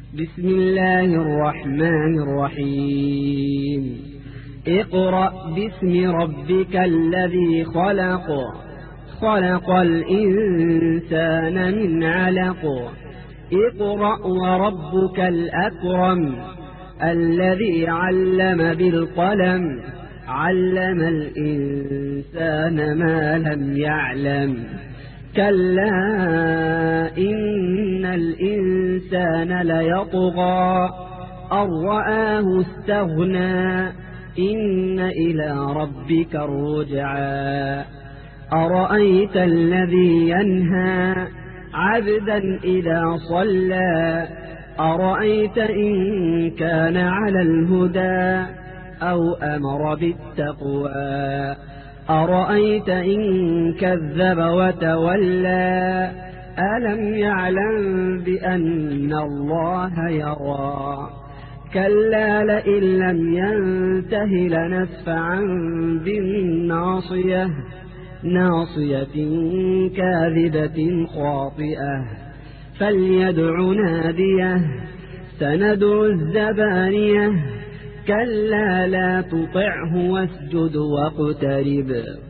بسم الله الرحمن الرحيم اقرأ باسم ربك الذي خلق خلق الإنسان من علق اقرأ وربك الأكرم الذي علم بالقلم علم الإنسان ما لم يعلم كلا إن الإنسان ليطغى أن رآه استغنى إن إلى ربك الرجعى أرأيت الذي ينهى عبدا إذا صلى أرأيت إن كان على الهدى أو أمر بالتقوى أرأيت إن كذب وتولى ألم يعلم بأن الله يرى كلا لئن لم ينته لنسفعا بالناصية ناصية كاذبة خاطئة فليدع ناديه سندع الزبانية كلا لا تطعه واسجد واقترب